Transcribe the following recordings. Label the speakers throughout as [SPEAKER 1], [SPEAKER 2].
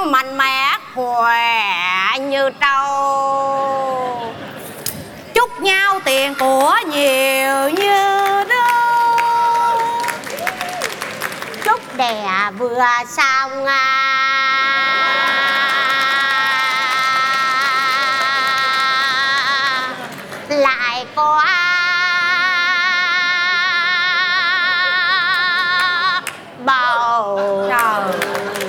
[SPEAKER 1] mạnh mẽ khỏe như trâu. Chúc nhau tiền của nhiều như đâu.
[SPEAKER 2] Chúc đẻ vừa xong lại có bầu.
[SPEAKER 1] Trời,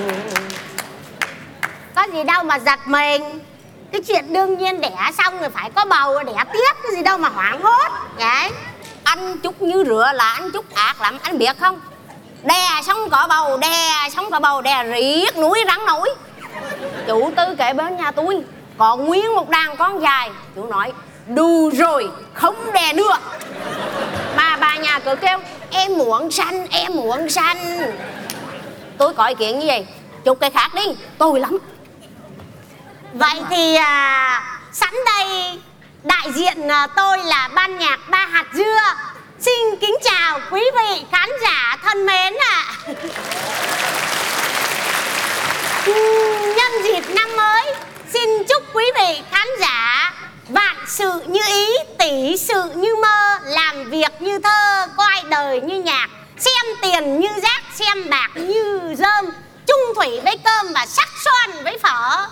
[SPEAKER 2] Có gì đâu mà giật mình. Cái chuyện đương nhiên đẻ xong rồi phải có bầu đẻ tiếp, cái gì đâu mà hoảng hốt. Đấy.
[SPEAKER 1] anh Chúc như rửa là anh Chúc ác lắm, anh biết không? Đè xong có bầu, đè xong có bầu, đè riết núi rắn nổi. Chủ Tư kế bên nhà tôi có nguyên một đàn con dài. Chú nói đủ rồi, không đè nữa. Mà bà nhà cứ kêu em muốn sanh, em muốn sanh. Tôi có ý kiến như vậy, chúc cái khác đi, tôi lắm.
[SPEAKER 2] Vậy thì sẵn đây đại diện tôi là ban nhạc Ba Hạt Dưa xin kính chào quý vị khán giả thân mến ạ. Nhân dịp năm mới, xin chúc quý vị khán giả vạn sự như ý, tỷ sự như mơ, làm việc như thơ, coi đời như nhạc, xem tiền như rác, xem bạc như rơm, chung thủy với cơm và sắc son với phở.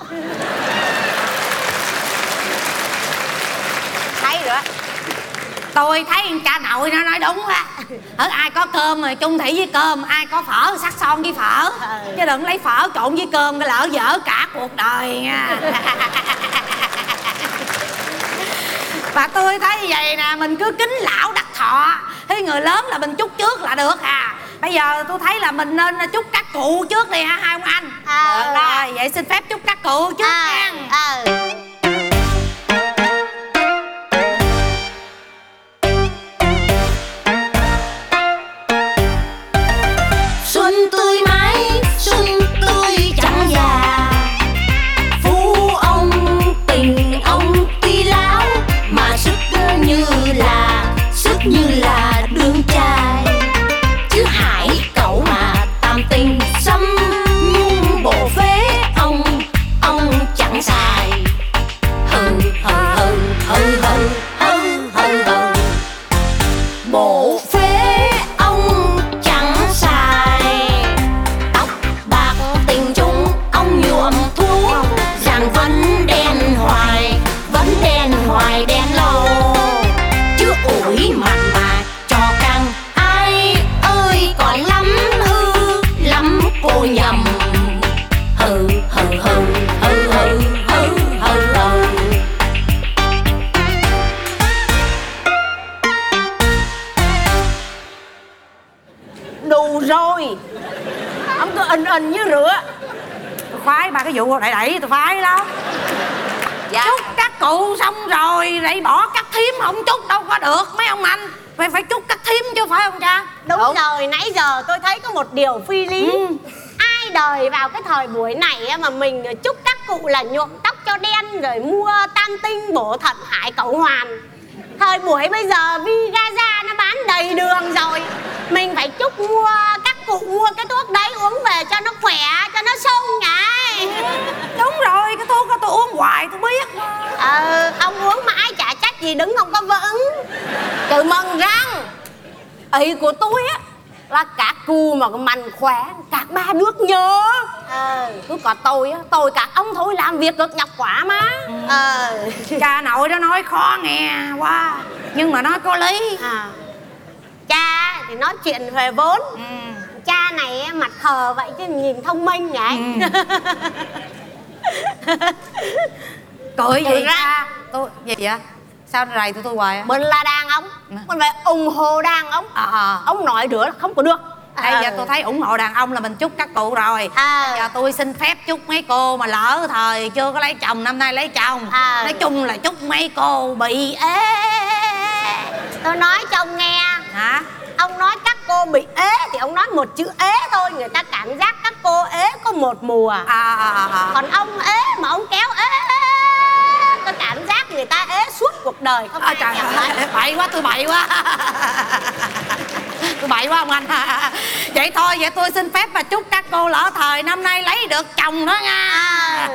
[SPEAKER 1] Thấy rồi. Tôi thấy cha nội nó nói đúng á. Ở ai có cơm rồi chung thủy với cơm, ai có phở sắc son với phở. Chứ đừng lấy phở trộn với cơm cái lỡ dở cả cuộc đời nha. Và tôi thấy như vậy nè, mình cứ kính lão đắc thọ. Thế người lớn là mình chúc trước là được à. Bây giờ tôi thấy là mình nên chúc các cụ trước đi hả hai ông anh? Được rồi, vậy xin phép chúc các cụ trước nha.
[SPEAKER 3] Xuân tươi mãi, xuân tươi chẳng già. Phú ông tình ông tuy láo, mà sức như là đương trai. Chứ hại cậu mà tam tình xâm nhung bộ phế ông chẳng xài. Hừ hừ hừ hừ hừ hừ hừ hừ. Bộ phế ông chẳng xài. Tóc bạc tình chúng ông nhuộm thuốc, rằng vẫn đen hoài đen lâu. Chứ ủi mặt mà cho căng, ai ơi còn lắm lắm cô nhầm. Hừ hừ hừ hừ hừ hừ hừ hừ.
[SPEAKER 1] Đủ rồi. Ông cứ ình như rửa. Tôi khoái ba cái vụ đẩy tôi khoái lắm. Dạ. Chúc các cụ xong rồi lại bỏ cắt thím không chúc đâu có được mấy ông anh. Phải chúc cắt thím chứ phải không cha?
[SPEAKER 2] Đúng rồi, nãy giờ tôi thấy có một điều phi lý. Ai đời vào cái thời buổi này mà mình chúc các cụ là nhuộm tóc cho đen rồi mua tam tinh bổ thận hải cẩu hoàn. Thời buổi bây giờ Vigaza nó bán đầy đường rồi, mình phải chúc các cụ mua cái thuốc đấy uống về cho nó khỏe, cho nó sung nhỉ.
[SPEAKER 1] Đúng rồi, cái thuốc đó tôi uống hoài tôi biết.
[SPEAKER 2] Ông uống mãi chả trách gì đứng không có vững.
[SPEAKER 1] Tự mừng rằng ý của tôi á là các cụ mà mạnh khỏe, các ba nước nhớ. Cứ có tôi á, tôi các ông thôi làm việc cực nhọc quá mà. Cha nội đó nói khó nghe quá, nhưng mà nói có lý.
[SPEAKER 2] Cha thì nói chuyện về vốn. Cha này mặt khờ vậy chứ nhìn thông minh nhỉ.
[SPEAKER 1] Cười gì ra tôi gì vậy? Sao rầy tôi hoài á?
[SPEAKER 2] Mình là đàn ông, mình phải ủng hộ đàn ông.
[SPEAKER 1] Ông nội rửa không có được. Giờ tôi thấy ủng hộ đàn ông là mình chúc các cụ rồi. Giờ tôi xin phép chúc mấy cô mà lỡ thời chưa có lấy chồng năm nay lấy chồng. Nói chung là chúc mấy cô bị ế.
[SPEAKER 2] Tôi nói cho ông nghe.
[SPEAKER 1] Hả?
[SPEAKER 2] Ông nói các cô bị ế thì ông nói một chữ ế thôi, người ta cảm giác các cô ế có một mùa. Còn ông ế mà ông kéo ế, có cảm giác người ta ế suốt cuộc đời không ai
[SPEAKER 1] trời ơi, bậy quá, tôi bậy quá.
[SPEAKER 4] tôi bậy quá ông anh. Vậy thôi, vậy tôi xin phép và chúc các cô lỡ thời năm nay lấy được chồng đó nha.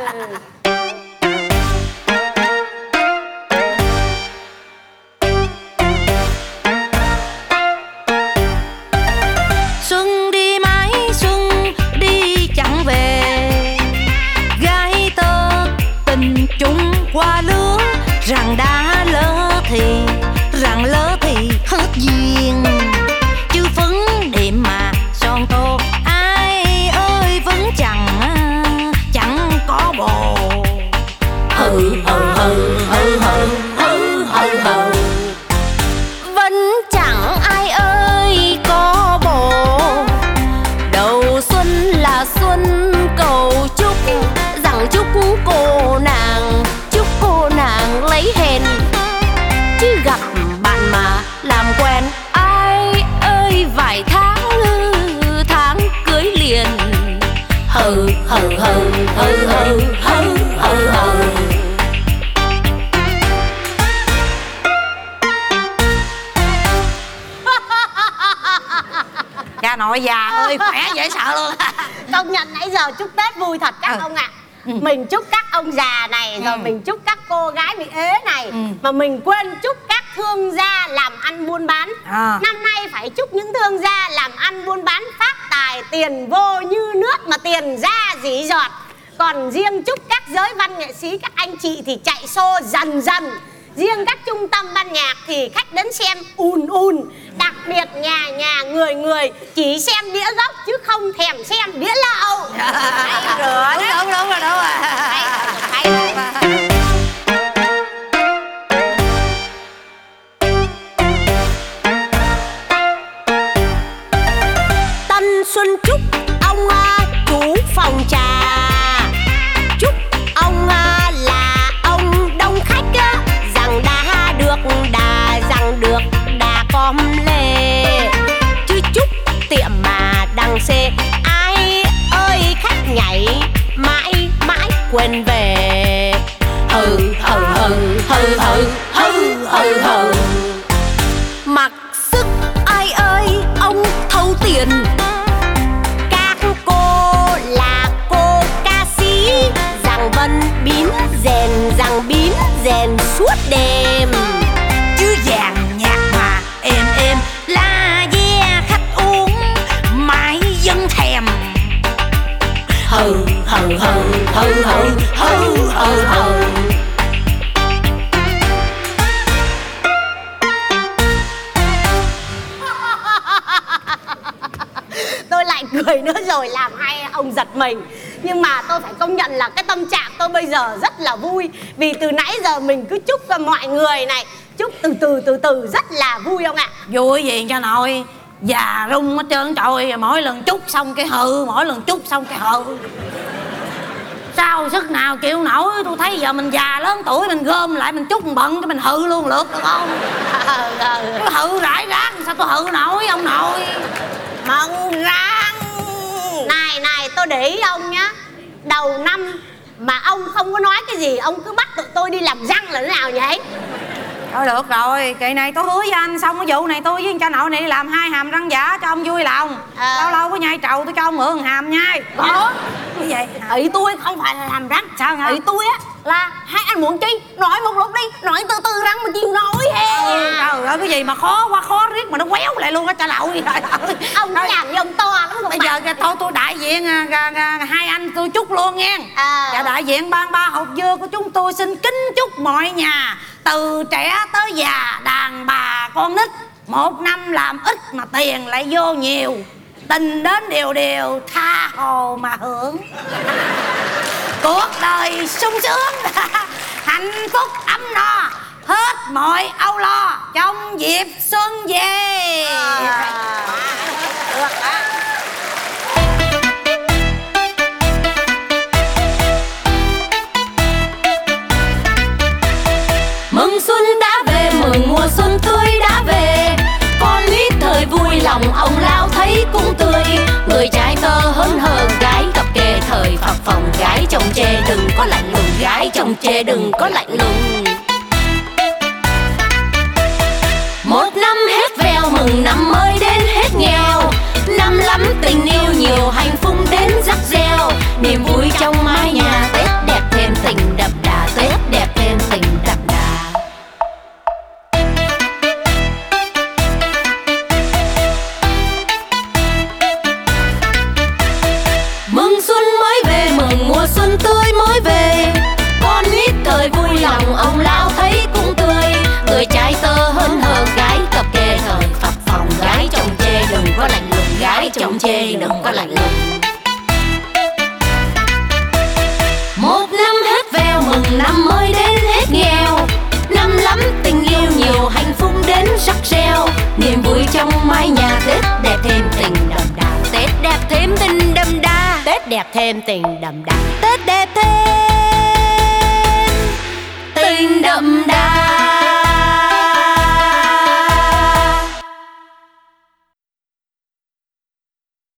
[SPEAKER 3] Xuân đi mãi xuân đi chẳng về, gái tơ tình chung qua lứa, rằng đã lỡ thì hết duyên. Chứ phấn đệm mà son tô ai ơi vẫn chẳng có bồ. Hừ hừ hừ hừ hừ hừ hừ hừ, vẫn chẳng ai ơi có bồ. Đầu xuân là xuân cầu chúc, rằng chúc cô nàng lấy hèn. Chứ gặp bạn mà làm quen ai ơi vài tháng cưới liền. Hừ hừ hừ hừ hừ hừ hừ hừ.
[SPEAKER 4] Cha nội già ơi, khỏe dễ sợ luôn.
[SPEAKER 2] Công nhận nãy giờ chúc Tết vui thật các ông ạ. Mình chúc các ông già này, rồi mình chúc các cô gái bị ế này, mà mình quên chúc các thương gia làm ăn buôn bán. Năm nay phải chúc những thương gia làm ăn buôn bán phát tài, tiền vô như nước mà tiền ra dỉ giọt. Còn riêng chúc các giới văn nghệ sĩ, các anh chị thì chạy xô dần dần. Riêng các trung tâm ban nhạc thì khách đến xem ùn. Đặc biệt nhà người chỉ xem đĩa gốc chứ không thèm xem đĩa lậu.
[SPEAKER 4] Đúng rồi.
[SPEAKER 3] Tân xuân chúc ông chủ phòng trà, chúc ông là ông đông khách rằng đã được đà com lê. Chứ chúc tiệm mà đằng xê ai ơi khách nhảy mãi quên về. Hừ hừ hừ hừ hừ hừ hừ hừ. Mặc sức ai ơi ông thâu tiền, các cô là cô ca sĩ rằng vân bín rèn suốt đêm. Chứ dàn nhạc mà êm la ve khách uống mãi dân thèm. Hừ hừ hừ hừ hừ hừ hừ hừ.
[SPEAKER 2] Tôi lại cười nữa rồi làm hai ông giật mình. Nhưng mà tôi phải công nhận là cái tâm trạng tôi bây giờ rất là vui. Vì từ nãy giờ mình cứ chúc cho mọi người này, chúc từ từ rất là vui ông ạ.
[SPEAKER 4] Vui gì cha nội, già rung hết trơn trời. Mỗi lần chúc xong cái hừ, mỗi lần chúc xong cái hừ. Sao sức nào chịu nổi. Tôi thấy giờ mình già lớn tuổi, mình gom lại mình chúc mình bận cái mình hừ luôn lượt được không? Cái hừ rải rác sao tôi hừ nổi ông nội.
[SPEAKER 2] Mong răng. Này tôi để ý ông nhá. Đầu năm mà ông không có nói cái gì, ông cứ bắt tụi tôi đi làm răng là thế nào vậy?
[SPEAKER 4] Thôi được rồi, kỳ này tôi hứa với anh, xong cái vụ này tôi với cha nội này làm 2 hàm răng giả cho ông vui lòng. Lâu lâu có nhai trầu tôi cho ông mượn hàm nhai.
[SPEAKER 2] Có.
[SPEAKER 4] Như vậy
[SPEAKER 2] Ý tôi không phải là làm răng.
[SPEAKER 4] Sao hả?
[SPEAKER 2] Ý tôi á là hai anh muốn chi nói một lúc đi, nói từ răng mà chịu nói he.
[SPEAKER 4] Trời ơi, cái gì mà khó quá khó riết mà nó quéo lại luôn á cha nội.
[SPEAKER 2] Ông nó làm dòng to lắm.
[SPEAKER 4] Bây giờ thôi tôi đại diện hai anh tôi chúc luôn nha. Và đại diện ban ba hột dưa của chúng tôi xin kính chúc mọi nhà từ trẻ tới già, đàn bà con nít, một năm làm ít mà tiền lại vô nhiều, tình đến đều tha hồ mà hưởng, cuộc đời sung sướng hạnh phúc ấm no, hết mọi âu lo trong dịp xuân về. Được đó.
[SPEAKER 3] Mừng xuân đã về, mừng mùa xuân tươi đã về, con nít thời vui lòng ông lao thấy cũng tươi. Người trai thơ hớn hở, gái cặp kê thời phập phồng, gái chồng chê đừng có lạnh lùng, gái chồng chê đừng có lạnh lùng. Một năm hết vèo, mừng năm mới đến hết nghèo. năm lắm tình yêu nhiều, hạnh phúc đến rắc reo, niềm vui trong mái nhà. Tết đẹp thêm tình đậm đà, Tết đẹp thêm tình đậm đà. Mừng xuân mới về, mừng mùa xuân tươi mới về, con nít cười vui lòng, ông lão thấy cũng tươi. Người trai tơ hơn hơn gái cặp kê thời phập phòng, gái chồng chê đừng có lạnh lùng, gái chồng chê đừng có lạnh lùng. Một năm hết veo, mừng năm mới đến hết nghèo, năm lắm tình yêu nhiều, hạnh phúc đến rắc reo, niềm vui trong mái nhà. Tết đẹp thêm tình đậm đà, Tết đẹp thêm tình đậm đà, Tết đẹp thêm tình đậm đà, Tết đẹp thêm